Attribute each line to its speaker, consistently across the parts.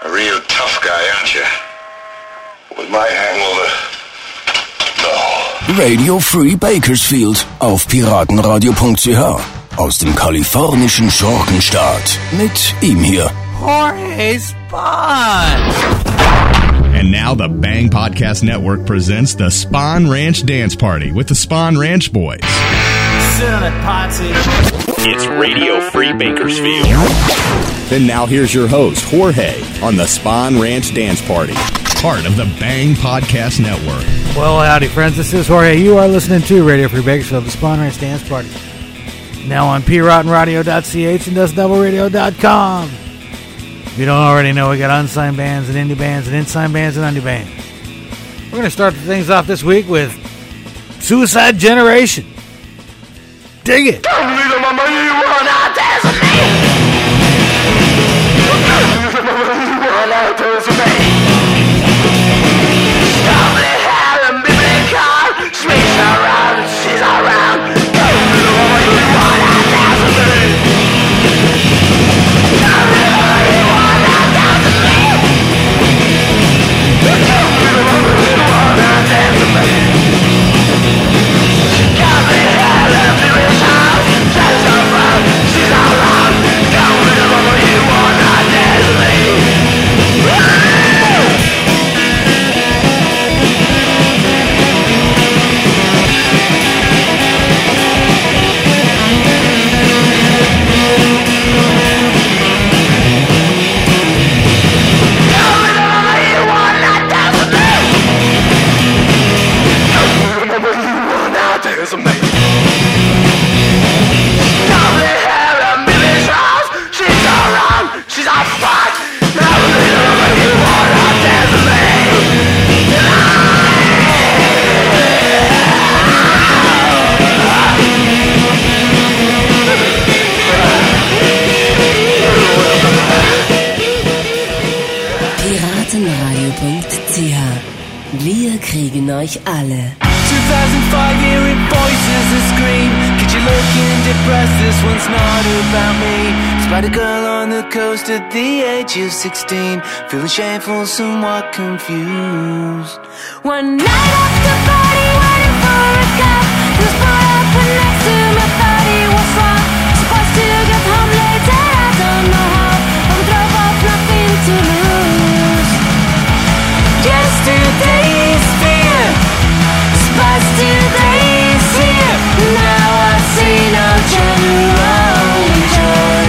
Speaker 1: A real tough guy, aren't you? With my hangover, no.
Speaker 2: Radio Free Bakersfield auf piratenradio.ch aus dem kalifornischen Schurkenstaat. Mit ihm hier,
Speaker 3: Jorge Spawn.
Speaker 4: And now the Bang Podcast Network presents the Spawn Ranch Dance Party with the Spawn Ranch Boys.
Speaker 3: Sit on it, Potsy.
Speaker 4: It's Radio Free Bakersfield. And now here's your host, Jorge, on the Spawn Ranch Dance Party, part of the Bang Podcast Network.
Speaker 3: Well, howdy, friends. This is Jorge. You are listening to Radio Free Bakersfield, the Spawn Ranch Dance Party. Now on PRottenRadio.ch and DustDoubleRadio.com. If you don't already know, we got unsigned bands and indie bands and unsigned bands and undie bands. We're going to start things off this week with Suicide Generation. Dig it.
Speaker 5: Wir kriegen euch alle.
Speaker 6: 2005 hearing voices that scream. Could you look and depressed? This one's not about me. Spider girl on the coast at the age of 16, feeling shameful, somewhat confused.
Speaker 7: One night after party, waiting for a cab. This boy up next to me thought he was wrong. Supposed to get home later, I don't know how. I drove off, nothing to lose. Yesterday's fear, supposed today's here. Now I see no general joy.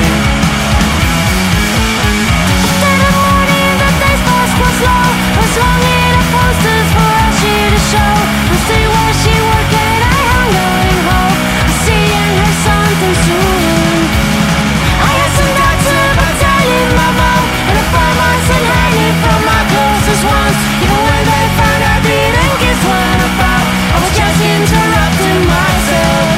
Speaker 7: After the morning, the day's past was long. Was longing at posters for us to show. I see where she working, I hung out in hope. I see her sometime soon. I had some doubts about telling my mom, and I found myself hanging from my closest ones. Even when they found I didn't guess what about, I was just interrupting myself.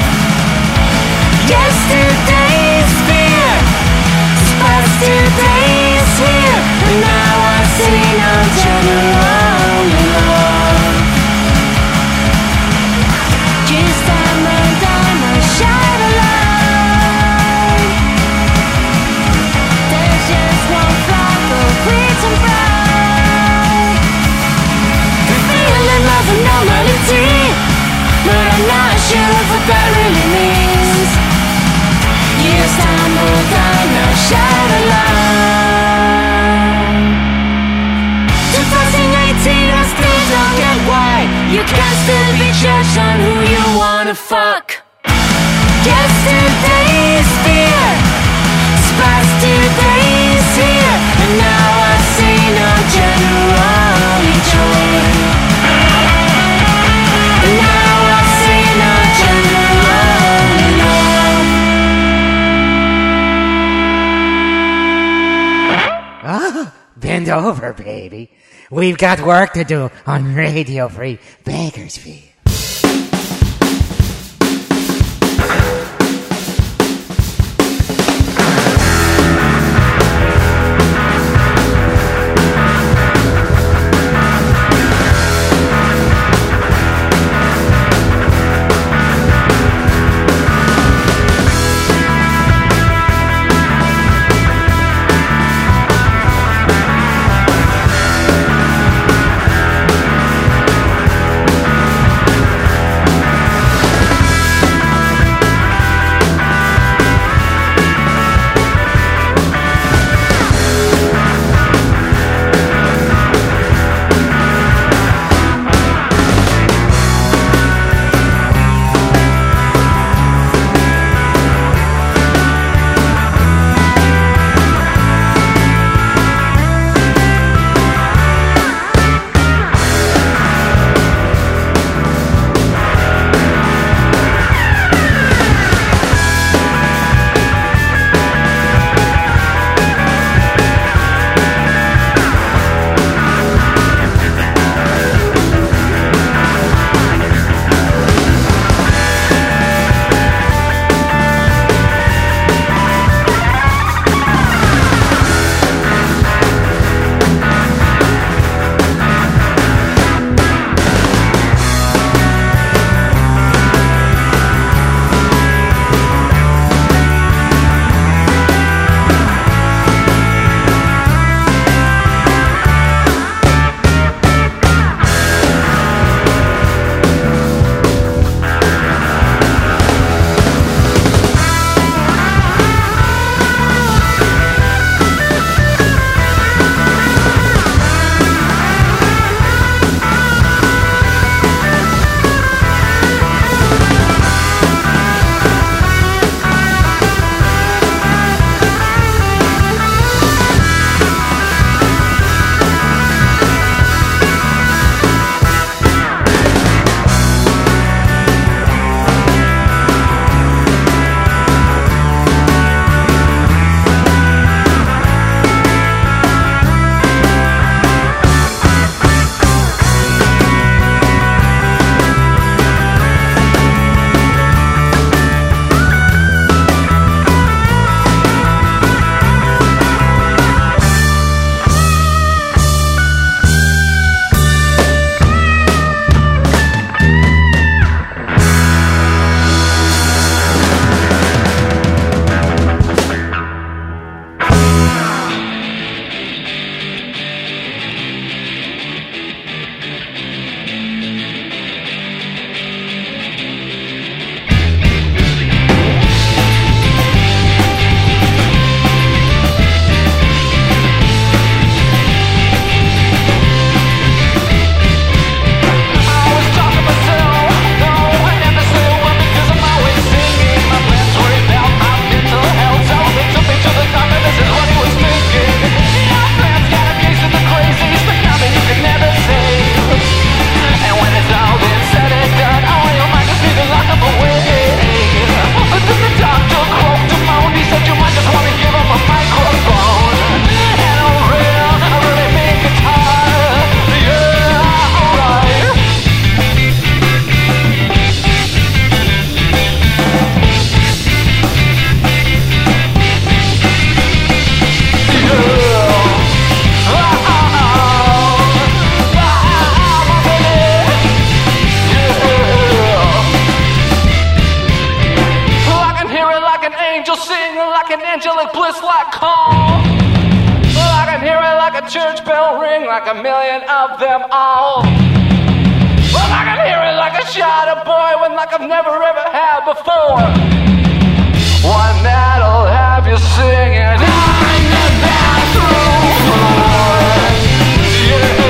Speaker 7: Yesterday's fear, past today's here, and now I see no general love. Just time and time I shine a light. There's just one flock of bleeds and bright. The feeling of normality, but I'm not sure what that really means. Years stumble down a shadow line. 2018, I still don't get why you can still be judged on who you wanna fuck. Yesterday's fear, past today's here, and now I see no general joy. And now I see no general love.
Speaker 8: Ah, bend over, baby. We've got work to do on Radio Free Bakersfield.
Speaker 6: church bell ring like a million of them all. Well, I can hear it like a shot of boy when like I've never ever had before. One that'll have you singing on the bathroom floor. Yeah.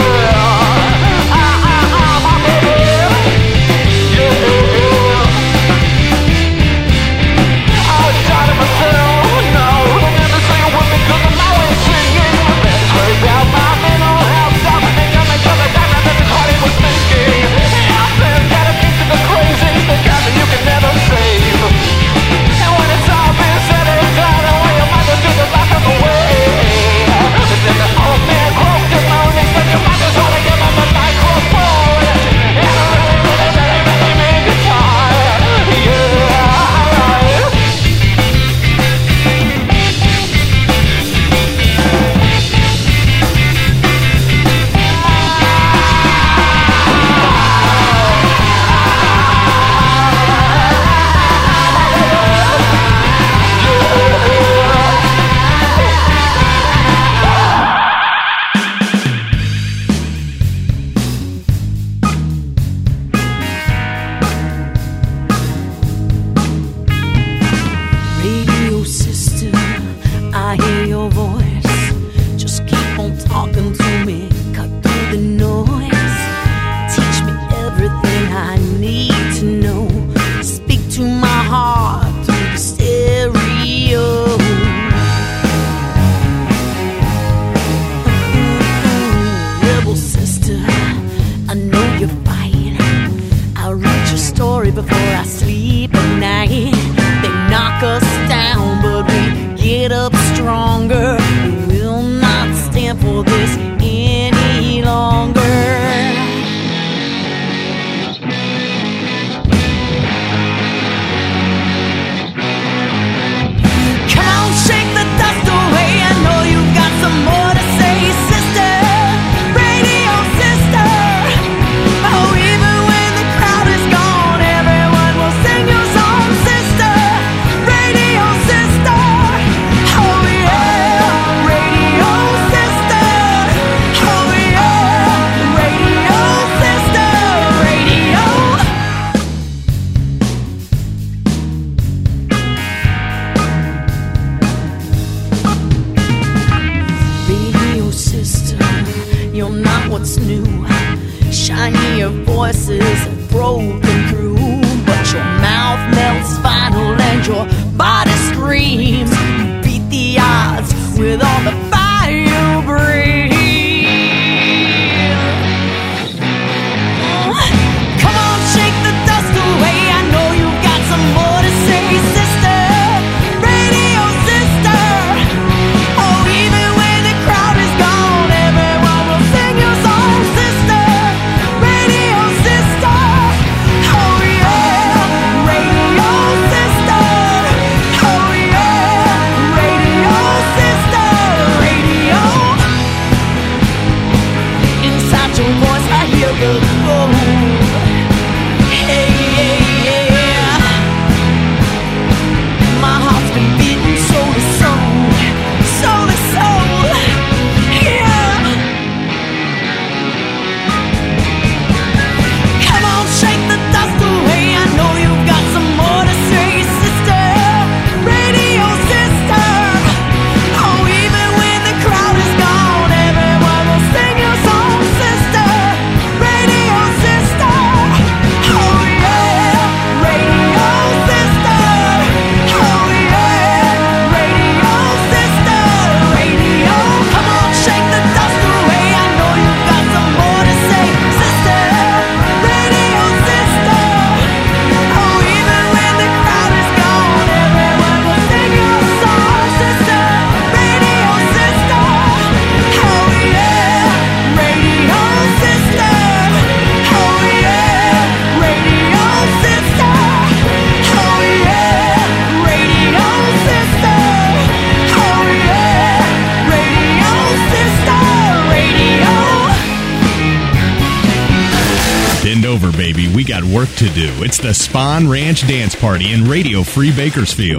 Speaker 4: Work to do. It's the Spawn Ranch Dance Party in Radio Free Bakersfield.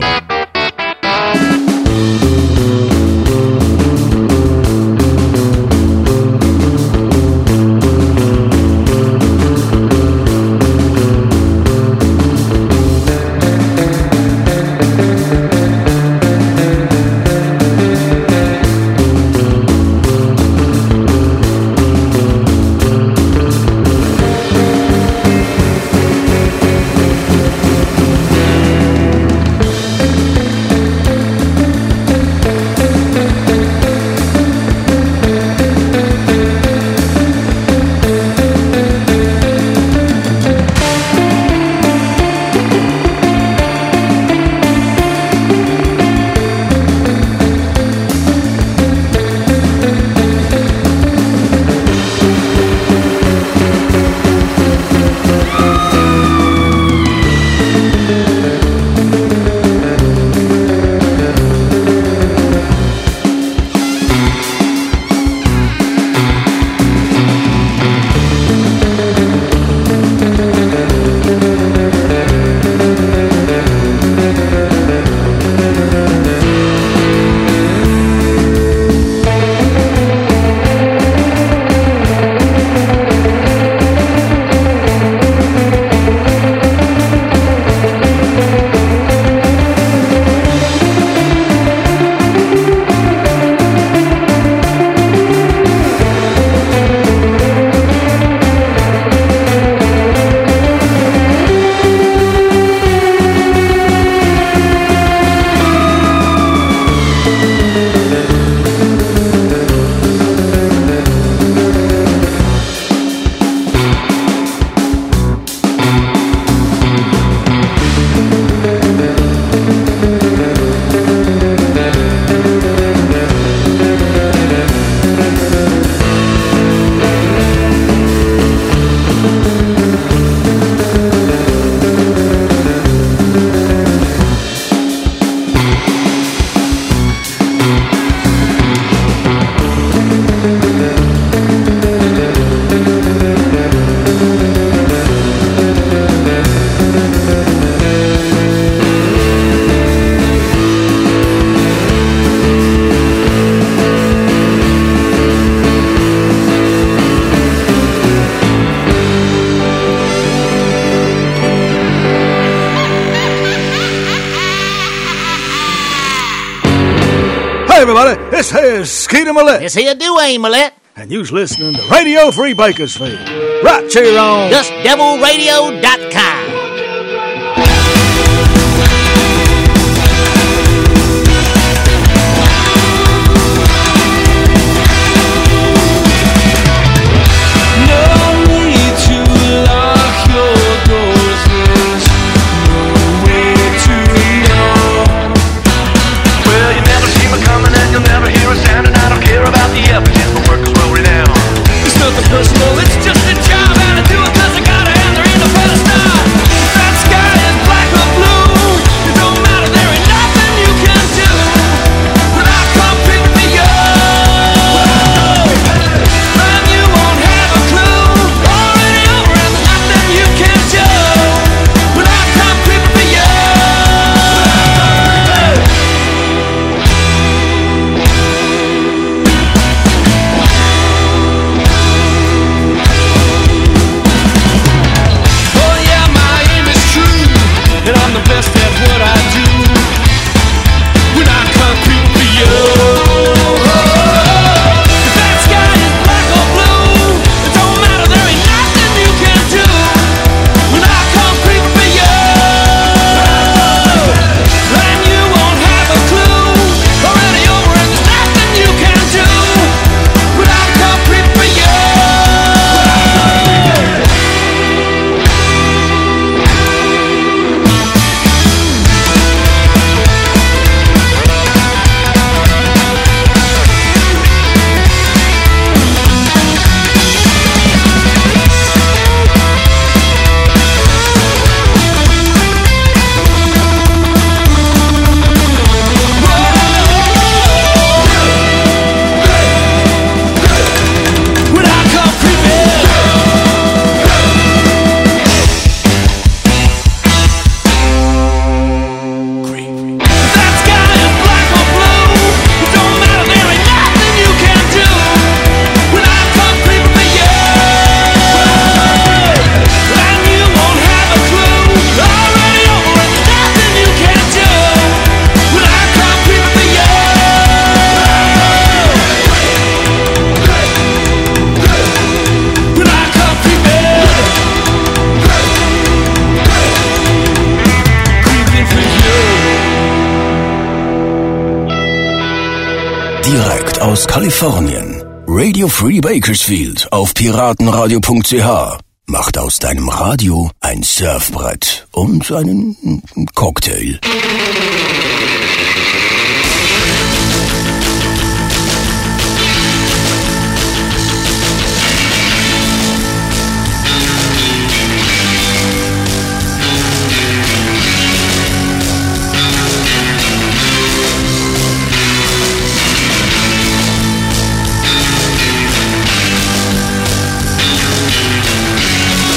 Speaker 9: everybody, this here's Skeeter Millette.
Speaker 10: This here Dwayne Millette.
Speaker 9: And you's listening to Radio Free Bakersfield. Right here on
Speaker 10: JustDevilRadio.com.
Speaker 6: Personal, it's just a job, and I do it 'cause I gotta, and there ain't no better style. That sky is black or blue, it don't matter, there ain't nothing you can do. When I come picking for you, then you won't have a clue. Already over, and there's nothing you can do. When I come picking for you. And I'm the best at what I do. When I come people for you. If that sky is black or blue, it don't matter, there ain't nothing you can do. When I come people for you, then you won't have a clue. Already over and there's nothing you can do. When I come people for you.
Speaker 2: Direkt aus Kalifornien. Radio Free Bakersfield auf piratenradio.ch macht aus deinem Radio ein Surfbrett und einen Cocktail.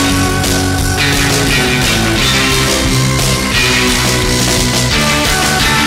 Speaker 6: When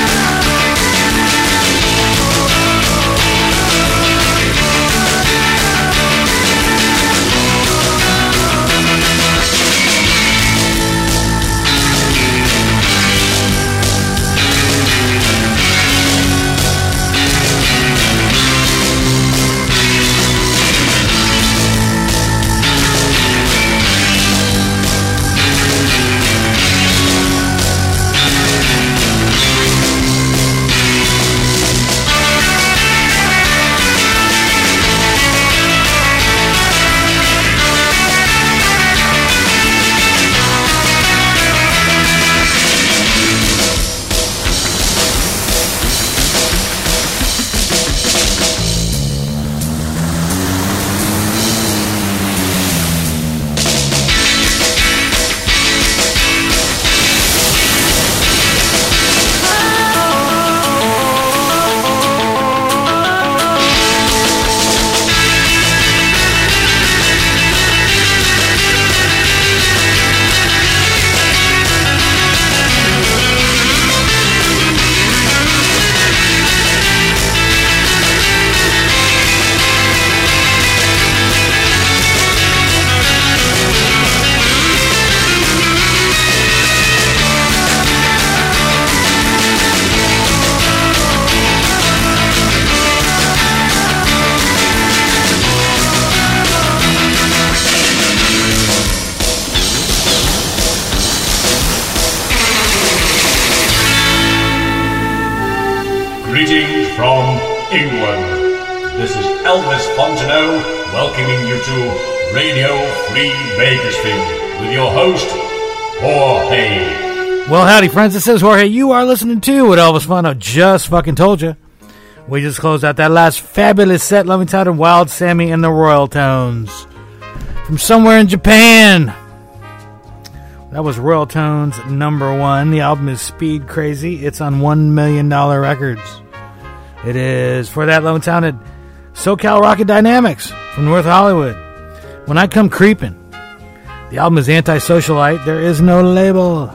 Speaker 11: England. This is Elvis Fontenot welcoming you to Radio Free Bakersfield with your host, Jorge.
Speaker 3: Well, howdy, friends. This is Jorge. You are listening to what Elvis Fontenot just fucking told you. We just closed out that last fabulous set, Loving Town and Wild Sammy and the Royal Tones. From somewhere in Japan. That was Royal Tones #1. The album is Speed Crazy. It's on $1 Million Records. It is, for that, Loving Town at SoCal Rocket Dynamics from North Hollywood. When I Come Creepin'. The album is Anti-Socialite. There is no label.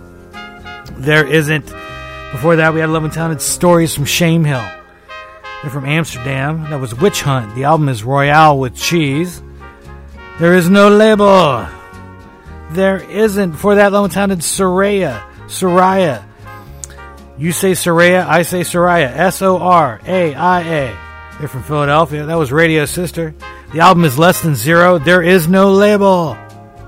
Speaker 3: There isn't. Before that, we had Loving Town at Stories from Shame Hill. They're from Amsterdam. That was Witch Hunt. The album is Royale with Cheese. There is no label. There isn't. Before that, Loving Town at Soraya. You say Soraya, I say Soraya. Soraia. They're from Philadelphia. That was Radio Sister. The album is Less Than Zero. There is no label.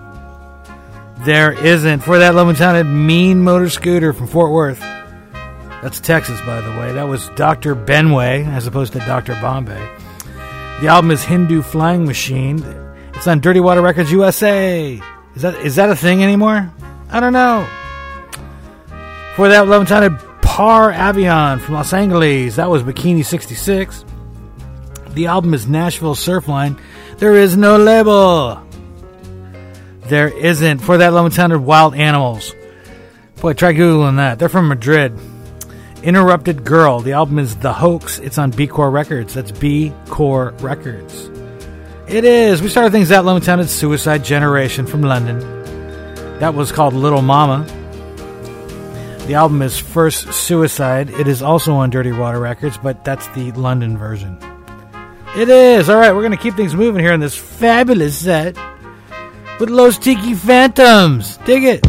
Speaker 3: There isn't. For that, Loving Town at Mean Motor Scooter from Fort Worth. That's Texas, by the way. That was Dr. Benway, as opposed to Dr. Bombay. The album is Hindu Flying Machine. It's on Dirty Water Records USA. Is that a thing anymore? I don't know. For that, Loving Town at Par Avion from Los Angeles. That was Bikini 66. The album is Nashville Surfline. There is no label. There isn't. For that, Loving Town at Wild Animals. Boy, try Googling that. They're from Madrid. Interrupted Girl. The album is The Hoax. It's on B-Core Records. That's B-Core Records. It is. We started things out Loving Town at Suicide Generation from London. That was called Little Mama. The album is First Suicide. It is also on Dirty Water Records, but that's the London version. It is. All right, we're going to keep things moving here in this fabulous set with Los Tiki Phantoms. Dig it.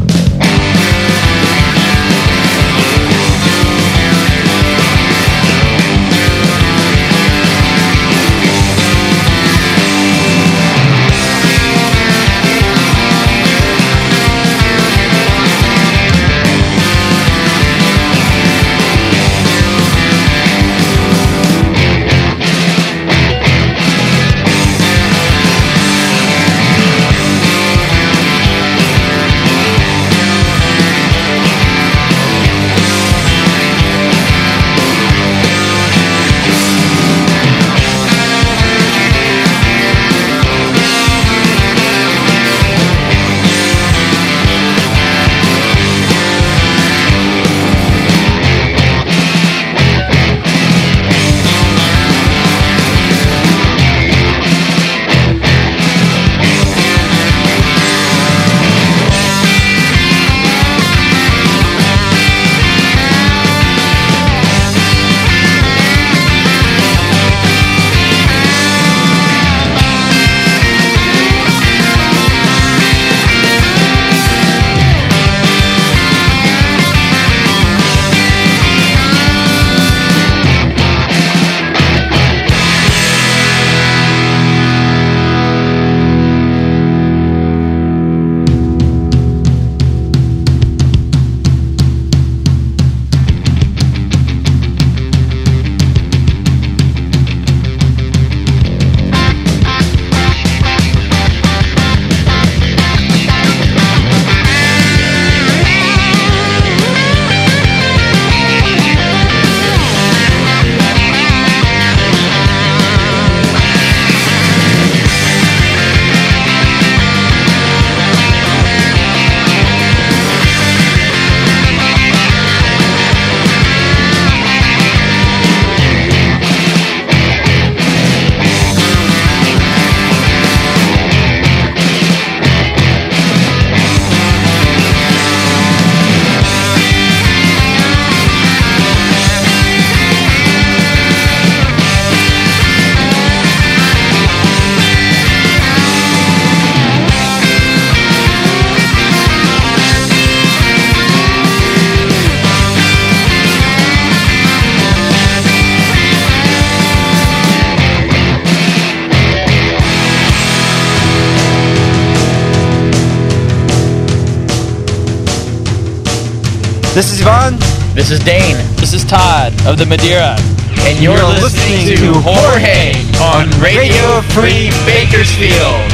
Speaker 12: This is Yvonne.
Speaker 13: This is Dane.
Speaker 14: This is Todd of the Madeira.
Speaker 12: And you're listening to Jorge on Radio Free Bakersfield.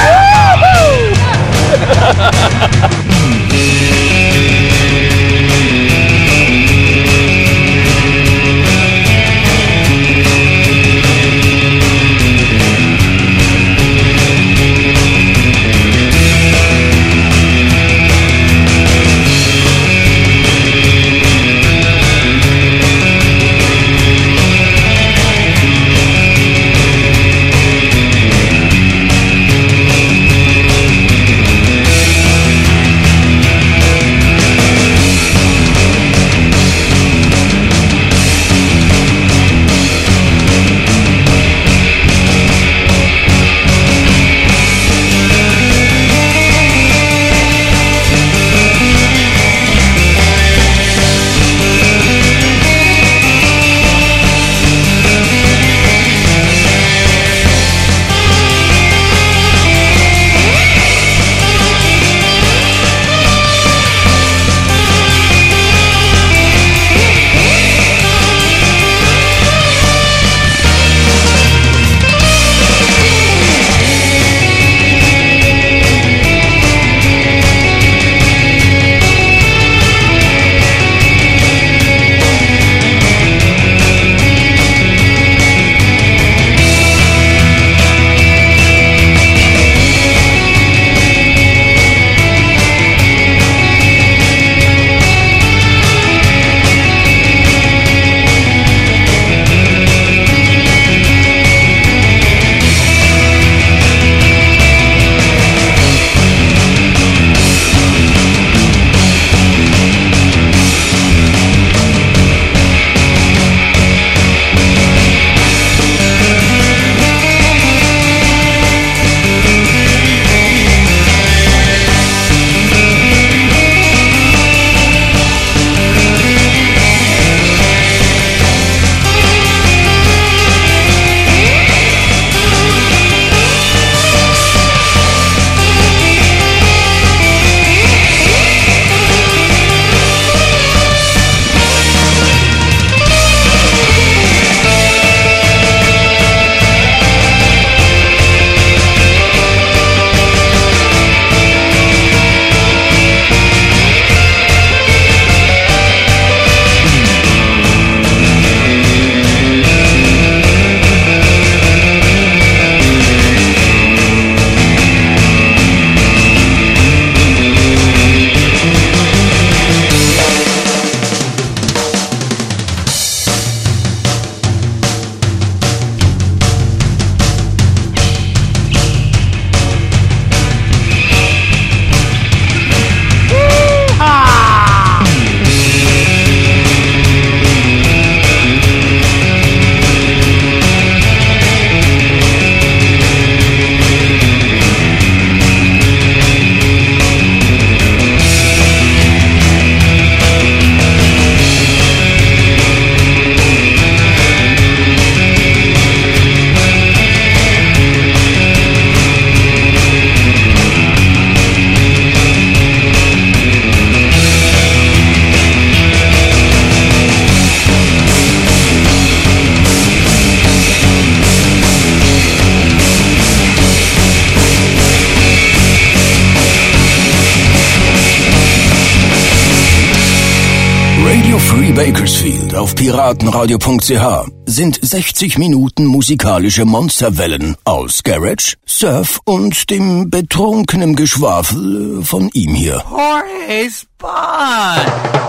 Speaker 2: Bakersfield auf piratenradio.ch sind 60 Minuten musikalische Monsterwellen aus Garage, Surf und dem betrunkenen Geschwafel von ihm hier.
Speaker 3: Jorge Spawn!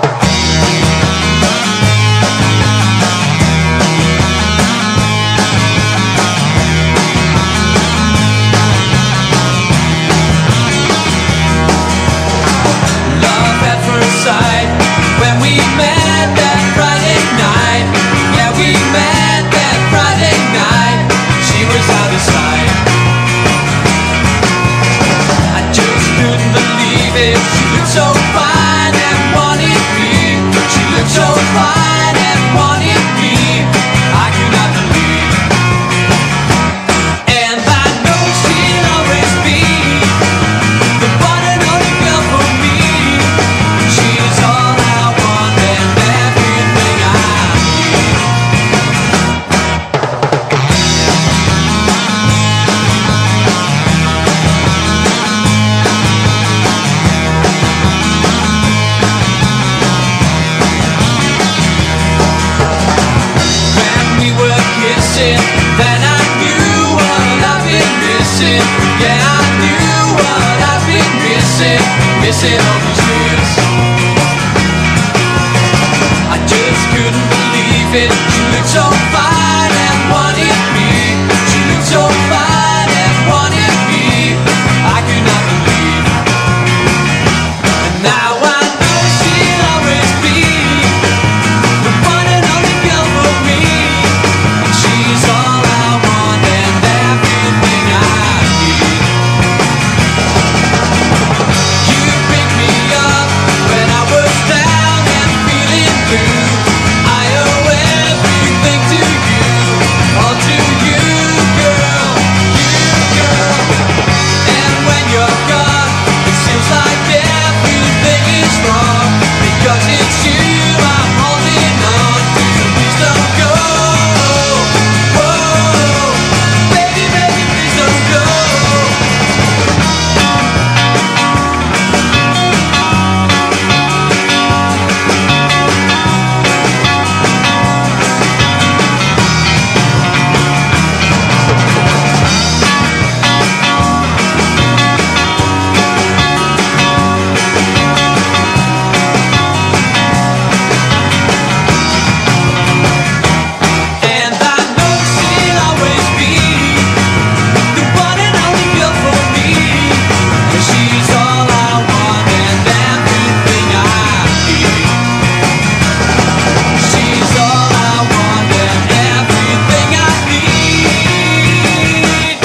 Speaker 6: Love at first sight when we met that Friday night. Yeah, we met that Friday night. She was out of sight. I just couldn't believe it. She looked so fine and wanted me. She missing all these years. I just couldn't believe it. She looked so fine and wanted me. She looked so fine and wanted me. I could not believe. And now I know she'll always be the one and only girl for me. And she's all I want and everything I need. You picked me up when I was down and feeling blue. I owe everything to you, all to you, girl, you, girl. And when you're gone, it seems like everything is wrong, because it's you I'm holding on to. Please don't go. Whoa, baby, baby, please don't go. And I know she'll always be the one and only girl for me. And she's all I want and everything I need. She's all I want and everything I need.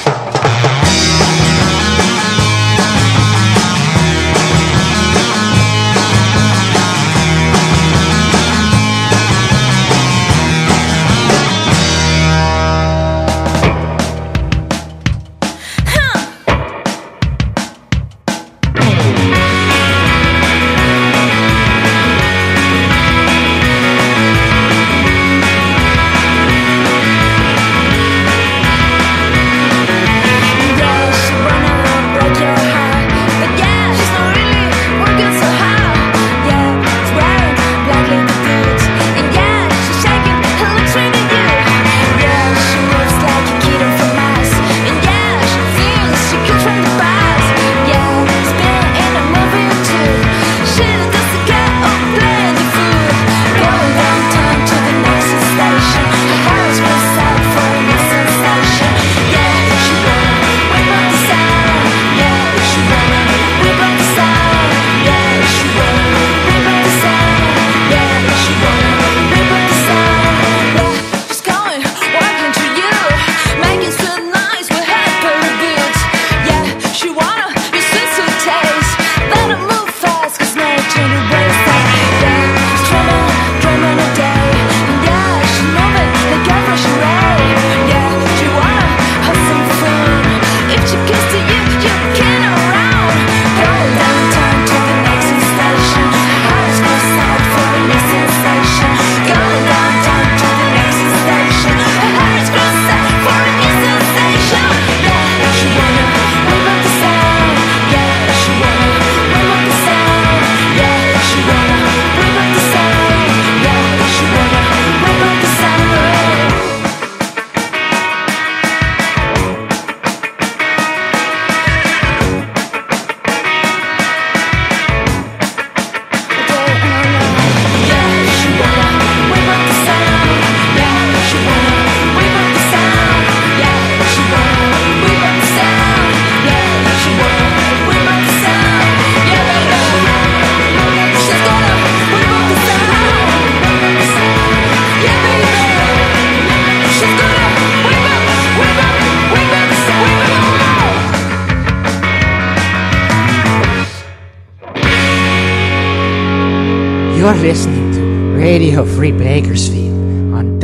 Speaker 8: You're listening to Radio Free Bakersfield on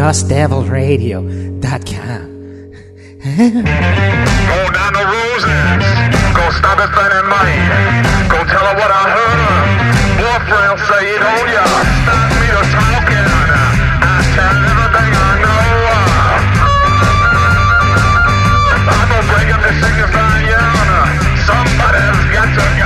Speaker 8: DustDevilRadio.com.
Speaker 1: Go down the roses. Go stop it spending money. Go tell her what I heard. Boyfriend say it on ya. Stop me to talking. I tell everything I know. I'm gonna break up the singers down yonder. Somebody's got to go.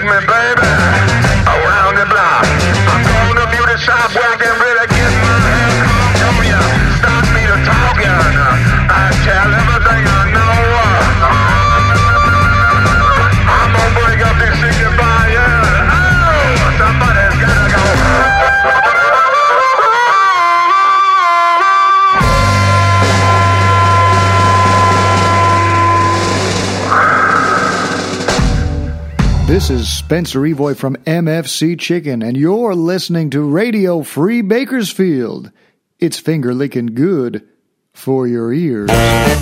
Speaker 1: me, baby, around the block. I'm going to beauty shop, working really get my hair from you. Stop me to talking. I tell everything I know. I'm gonna break up this 65 years. Oh, somebody's gotta go.
Speaker 13: This is Spencer Evoy from MFC Chicken, and you're listening to Radio Free Bakersfield. It's finger-licking good for your ears.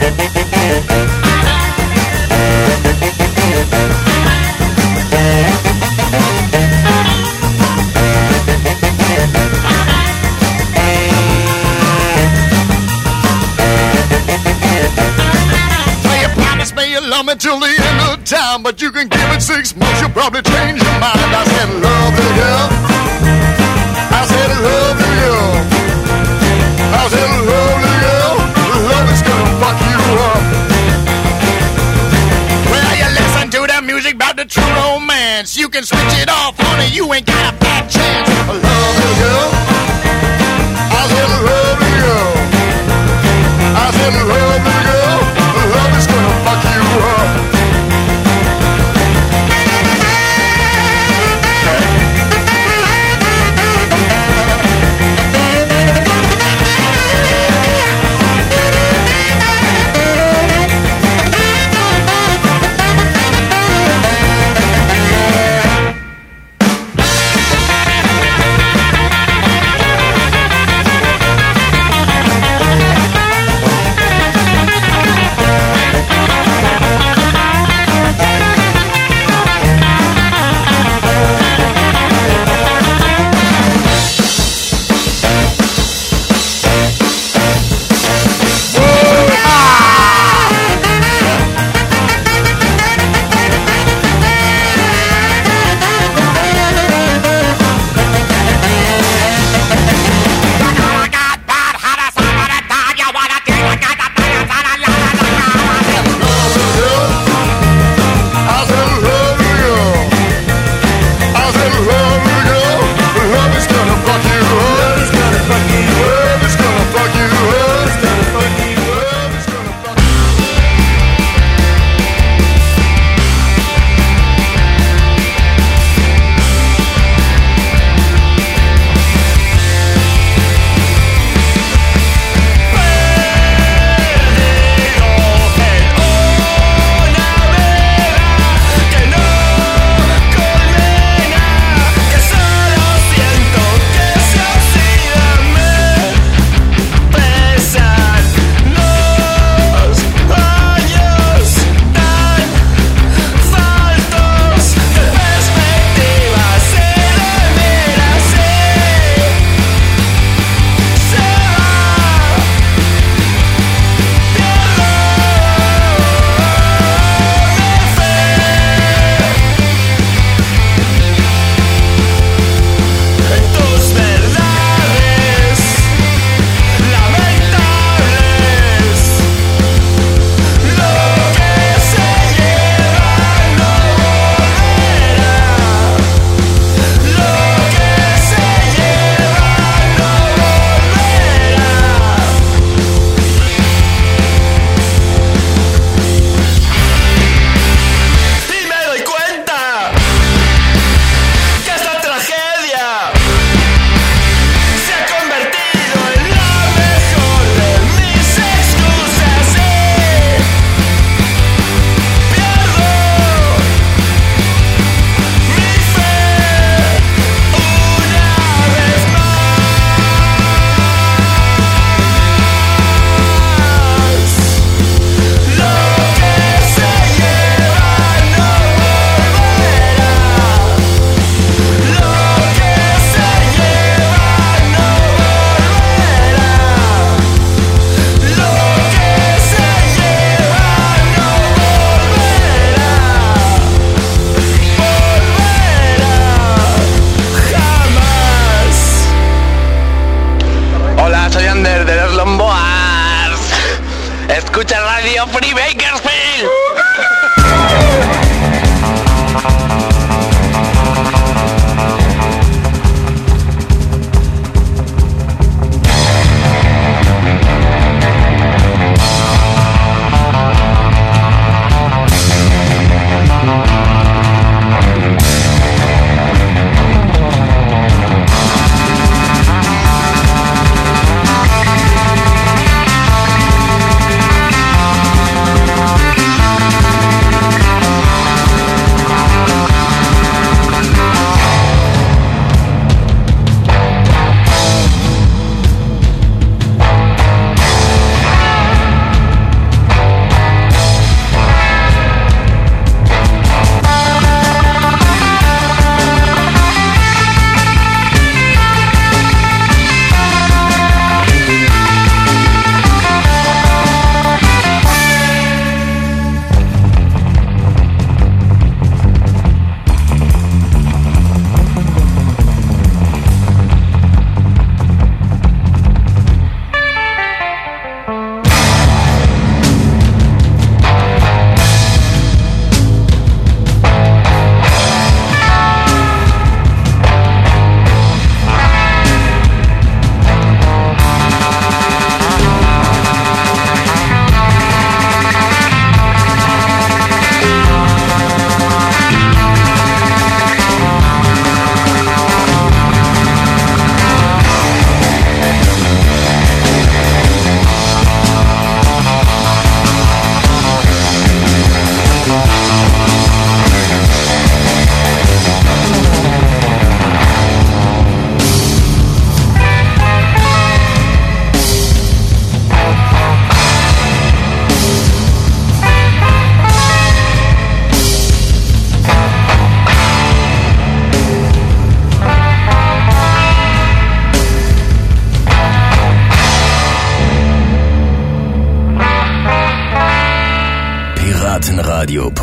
Speaker 14: Love me till the end of time, but you can give it 6 months, you'll probably change your mind. I said, lovely girl. I said, lovely girl. I said, lovely girl. Love is gonna fuck you up. Well, you listen to the music about the true romance. You can switch it off, honey, you ain't got a bad chance. Lovely girl. I said, lovely girl. I said, lovely girl. Love is gonna fuck you up.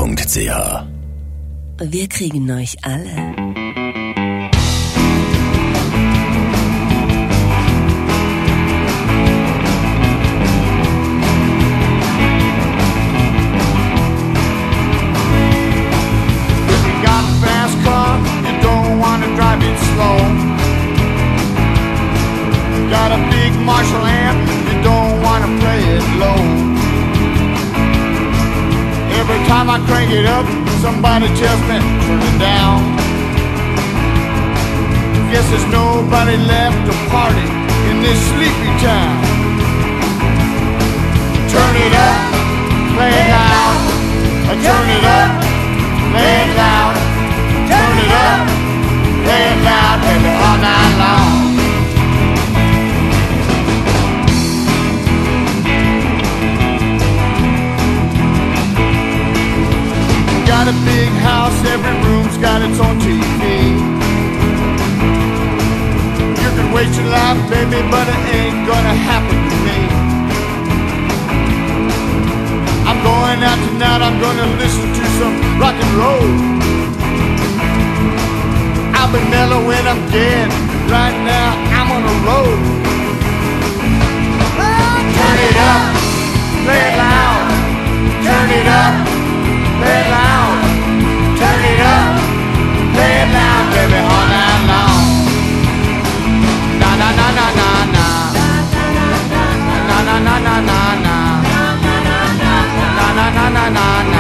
Speaker 2: radio.ch.
Speaker 5: Wir kriegen euch alle.
Speaker 14: Drive it slow. Got a big Marshall amp, you don't want to play it low. Every time I crank it up, somebody tells me turn it down. Guess there's nobody left to party in this sleepy town. Turn it up, play it loud. Turn it up, play it loud. Turn it up, play it loud, baby, all night long. Got a big house, every room's got its own TV. You can waste your life, baby, but it ain't gonna happen to me. I'm going out tonight, I'm gonna listen to some rock and roll. I'll be mellow when I'm dead. Right now, I'm on a roll. Turn it up, play it loud. Turn it up, play it loud. Turn it up, play it loud, baby, all night long. Na na na na na na. Na na na na na na. Na na na na na na.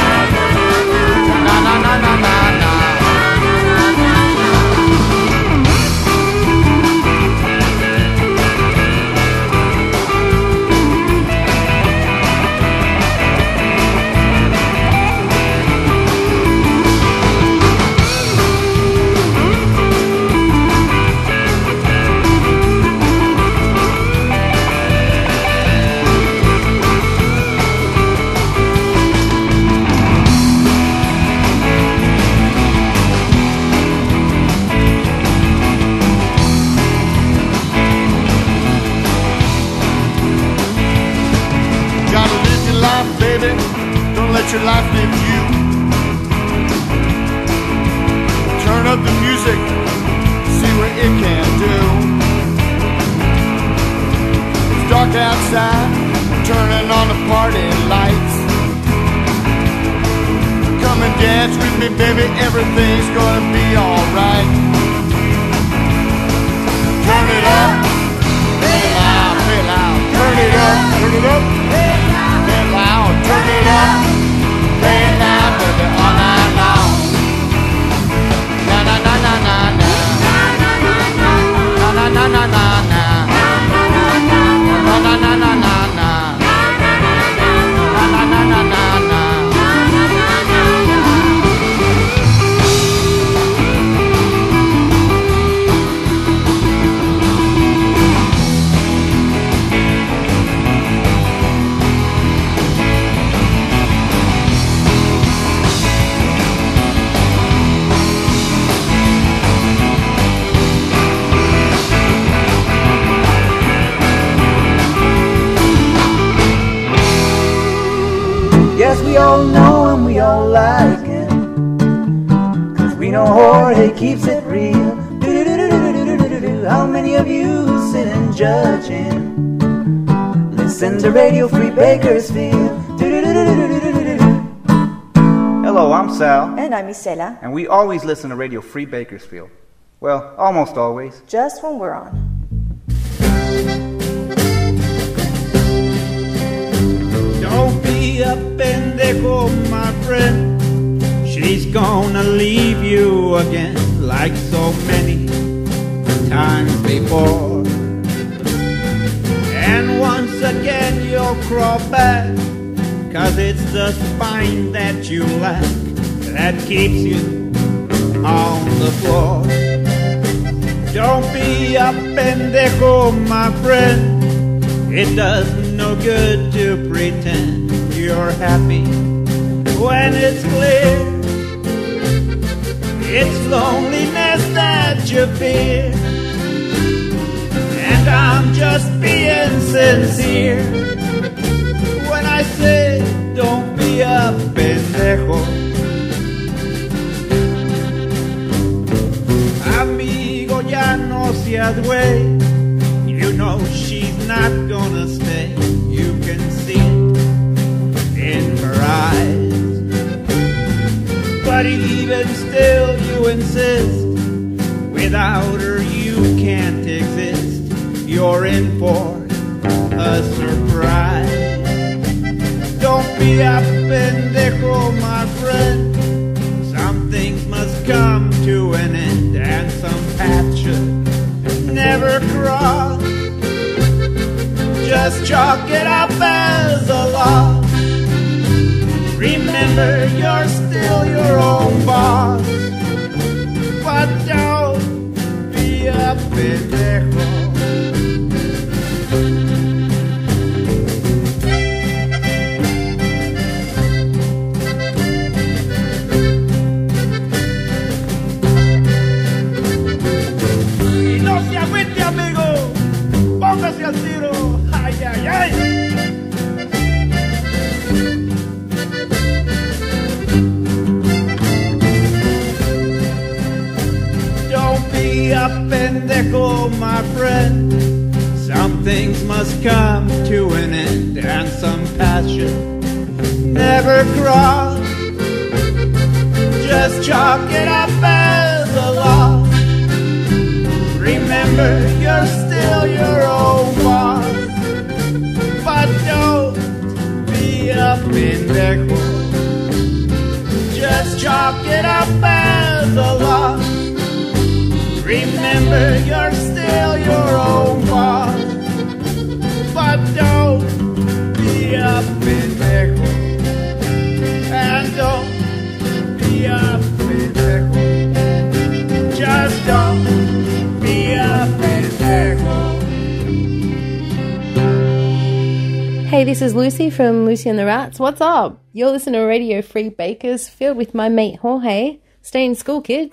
Speaker 14: Na na na na na na. Let your life live you. Turn up the music, see what it can do. It's dark outside, turning on the party lights. Come and dance with me, baby, everything's gonna be alright. Turn it up, play it loud, play it loud. Turn it up, turn it up, play it loud, turn it up. Play it loud, baby, all night long. Na na na na na na. Na na na na na na. Na na na na na na. Na na na na na na.
Speaker 6: Yes, we all know him, we all like him, 'cause we know Jorge keeps it real. Do-do-do-do-do-do-do-do. How many of you sit and judge him? Listen to Radio Free Bakersfield. Do-do-do-do-do-do-do-do.
Speaker 15: Hello, I'm Sal.
Speaker 16: And I'm Isela.
Speaker 15: And we always listen to Radio Free Bakersfield. Well, almost always.
Speaker 16: Just when we're on.
Speaker 17: Don't be a pendejo, my friend. She's gonna leave you again, like so many times before. And once again you'll crawl back, 'cause it's the spine that you lack that keeps you on the floor. Don't be a pendejo, my friend. It does no good to pretend you're happy when it's clear it's loneliness that you fear. And I'm just being sincere when I say don't be be a pendejo. Amigo, ya no seas güey. You know she's not gonna stay. You can see it in her eyes. But even still you insist, without her you can't exist. You're in for a surprise. Don't be a pendejo, my friend. Some things must come to an end, and some paths should never cross. Just chalk it up as a loss. Remember, you're still your own boss. But don't be a pendejo. Póngase al tiro, ay, ay, ay. Don't be a pendejo, my friend. Some things must come to an end, and some paths should never cross. Just chalk it up as a loss. Remember, you're still your own boss. But don't be a pendejo. Just chalk it up as a loss. Remember, you're still your own boss. But don't be a pendejo. And don't be a pendejo. Just don't.
Speaker 18: Hey, this is Lucy from Lucy and the Rats. What's up? You're listening to Radio Free Bakersfield with my mate Jorge. Stay in school, kids.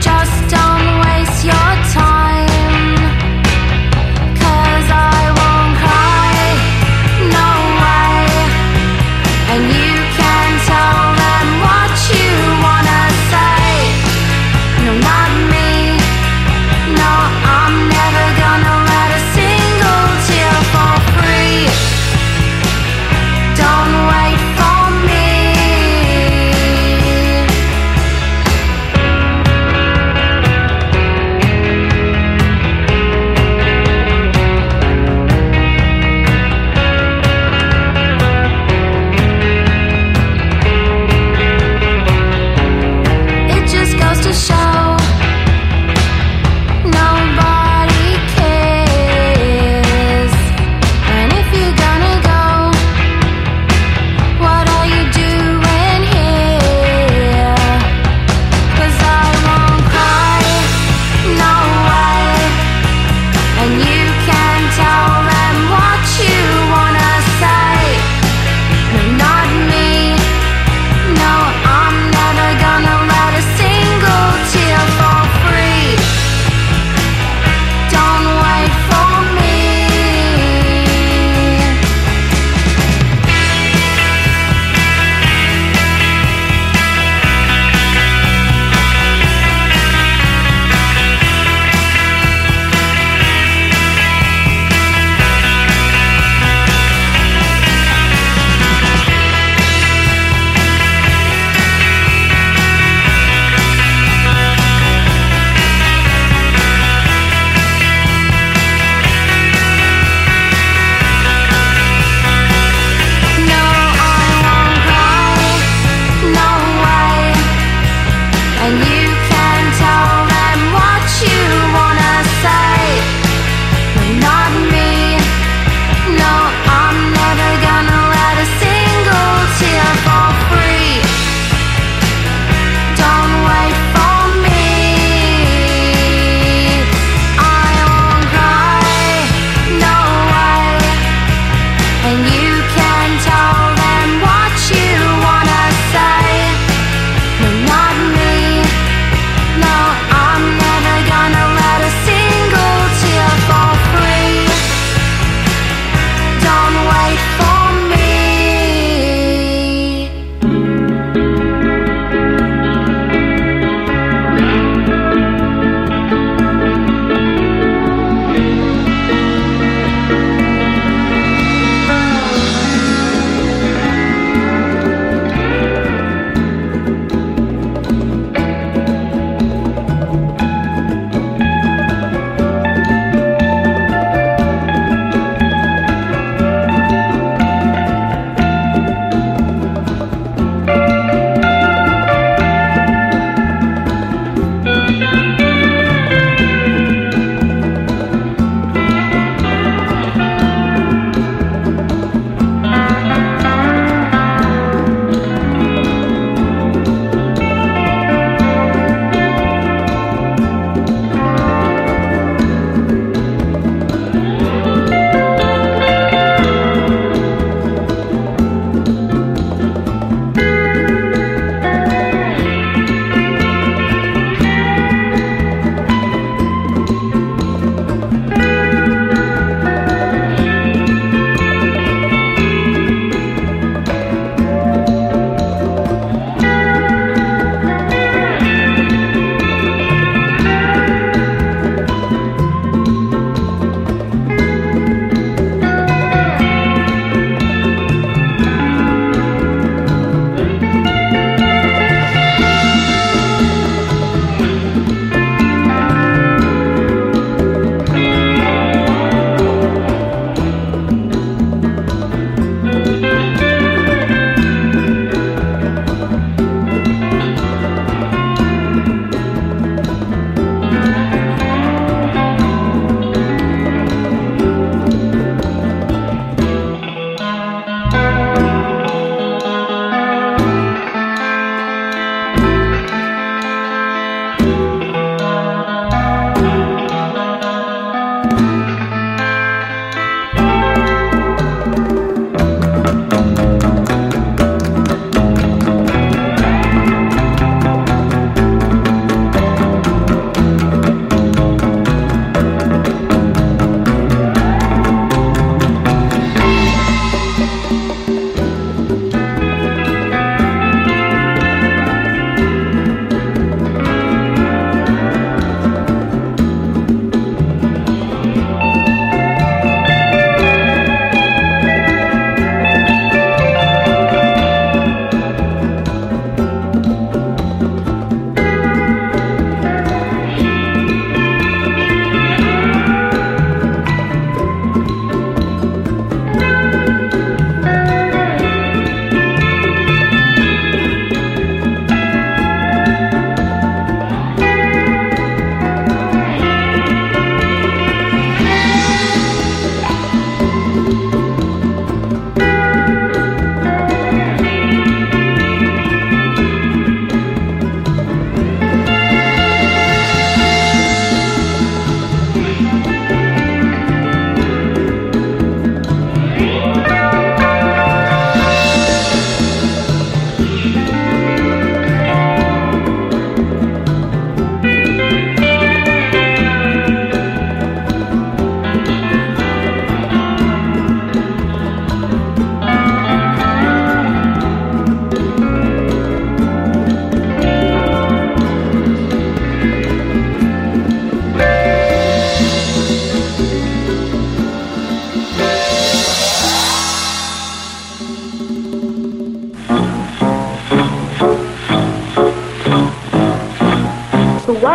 Speaker 7: Don't waste your time, 'cause I won't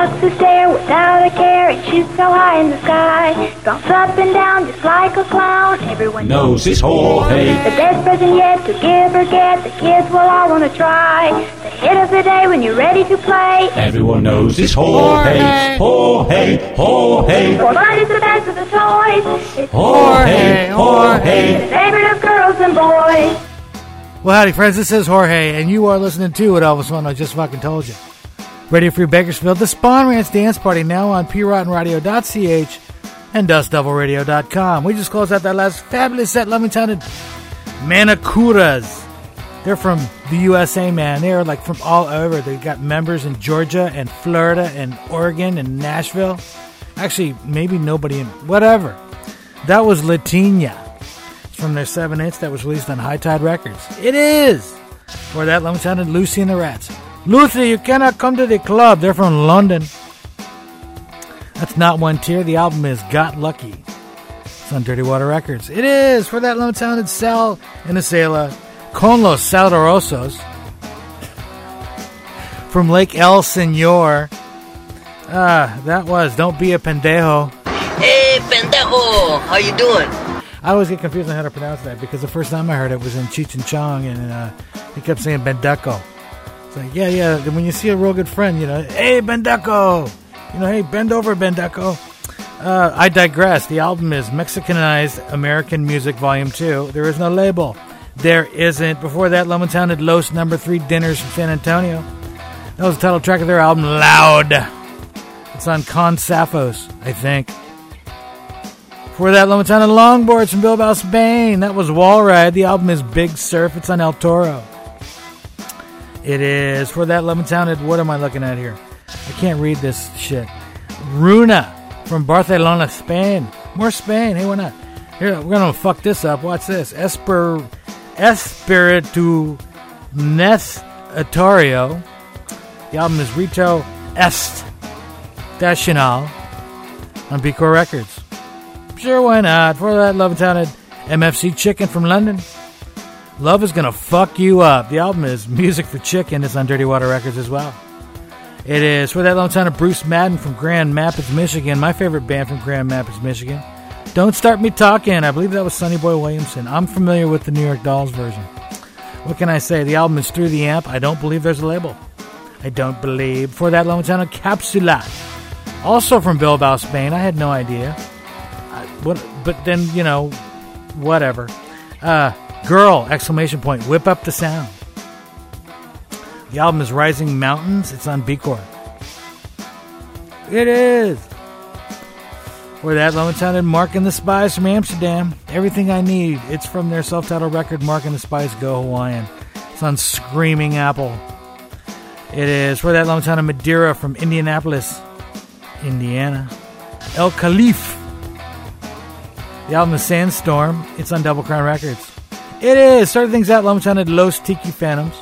Speaker 7: walks the stair without a care and shoots so high in the sky. Bounce up and down just like a clown. Everyone
Speaker 11: knows his Jorge.
Speaker 7: The best present yet to give or get. The kids will all want to try. The hit of the day when you're ready to play.
Speaker 11: Everyone knows his Jorge. Jorge, Jorge.
Speaker 7: For fun is the best of the toys. It's
Speaker 3: Jorge, Jorge.
Speaker 7: the favorite of girls and boys.
Speaker 3: Well, howdy, friends. This is Jorge, and you are listening to what Elvis One I just fucking told you. Radio Free Bakersfield, the Spawn Ranch Dance Party, now on PRottenRadio.ch and DustDevilRadio.com. We just closed out that last fabulous set, loving-sounded Manicuras. They're from the USA, man. They're like from all over. They got members in Georgia and Florida and Oregon and Nashville. Actually, maybe nobody in whatever. That was Latina. It's from their 7-inch that was released on High Tide Records. It is! For that, loving-sounded Lucy and the Rats. Lucy, you cannot come to the club. They're from London. That's Not One Tear. The album is Got Lucky. It's on Dirty Water Records. It is! For that, loving-sounded Sal and Acela. Con los Saldorosos from Lake El Senor. That was Don't Be a Pendejo.
Speaker 19: Hey, pendejo! How you doing?
Speaker 3: I always get confused on how to pronounce that because the first time I heard it was in Cheech and Chong, and he kept saying Bendeco. It's like, yeah. When you see a real good friend, you know, hey, Bendeco! You know, hey, bend over, Bendeco. I digress. The album is Mexicanized American Music Volume 2. There is no label. There isn't. Before that, Lemon Sounded Los No. 3 Dinners from San Antonio. That was the title track of their album, Loud. It's on Con Sappos, I think. Before that, Lemon Sounded Longboards from Bilbao, Spain. That was Wall Ride. The album is Big Surf. It's on El Toro. It is. For that, Lemon Sounded, what am I looking at here? I can't read this shit. Runa from Barcelona, Spain. More Spain. Hey, why not? Here, we're going to fuck this up. Watch this. Espiritu Nestatorio. The album is Rito Estacional on B-Core Records. Sure, why not? For that, Love Sounded MFC Chicken from London. Love is gonna fuck you up. The album is Music for Chicken. It's on Dirty Water Records as well. It is. For that, Love Sounded Bruce Madden from Grand Rapids, Michigan. My favorite band from Grand Rapids, Michigan. Don't Start Me Talking. I believe that was Sonny Boy Williamson. I'm familiar with the New York Dolls version. What can I say? The album is Through the Amp. I don't believe there's a label. I don't believe. For that, Lone Sound Capsula. Also from Bilbao, Spain. I had no idea. But then, you know, whatever. Girl, exclamation point. Whip up the sound. The album is Rising Mountains. It's on B-Core. It is. For that, Lone Sounded Mark and the Spies from Amsterdam. Everything I Need. It's from their self-titled record, Mark and the Spies Go Hawaiian. It's on Screaming Apple. It is. For that, Lone Sounded Madeira from Indianapolis, Indiana. El Khalif. The album is Sandstorm. It's on Double Crown Records. It is. Started things out, Lone Sounded Los Tiki Phantoms.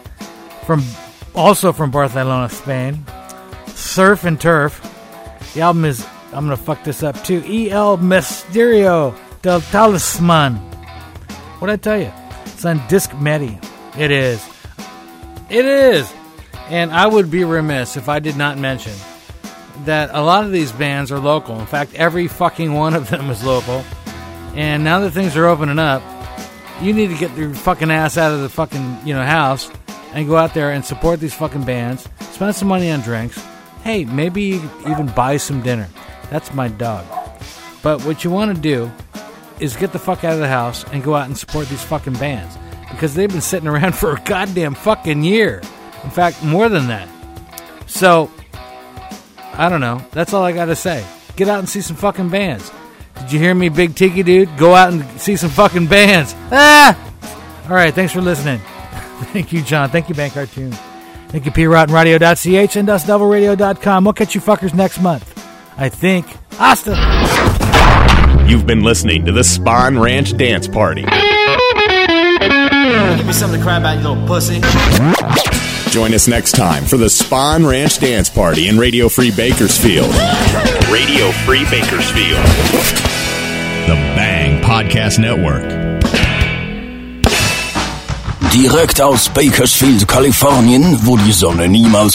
Speaker 3: Also from Barcelona, Spain. Surf and Turf. The album is, I'm going to fuck this up too, El Misterio del Talisman. What'd I tell you? It's on Disc Medi. It is. It is. And I would be remiss if I did not mention that a lot of these bands are local. In fact, every fucking one of them is local. And now that things are opening up, you need to get your fucking ass out of the fucking, house and go out there and support these fucking bands. Spend some money on drinks. Hey, maybe even buy some dinner. That's my dog. But what you want to do is get the fuck out of the house and go out and support these fucking bands. Because they've been sitting around for a goddamn fucking year. In fact, more than that. So, I don't know. That's all I got to say. Get out and see some fucking bands. Did you hear me, Big Tiki Dude? Go out and see some fucking bands. Ah! All right, thanks for listening. Thank you, John. Thank you, Bank Cartoon. Thank you, PRottenRadio.ch and DustDevilRadio.com. We'll catch you fuckers next month. I think. Hasta!
Speaker 4: You've been listening to the Spawn Ranch Dance Party.
Speaker 20: Give me something to cry about, you little pussy.
Speaker 4: Join us next time for the Spawn Ranch Dance Party in Radio Free Bakersfield. Radio Free Bakersfield. The Bang Podcast Network.
Speaker 2: Direkt aus Bakersfield, Kalifornien, wo die Sonne niemals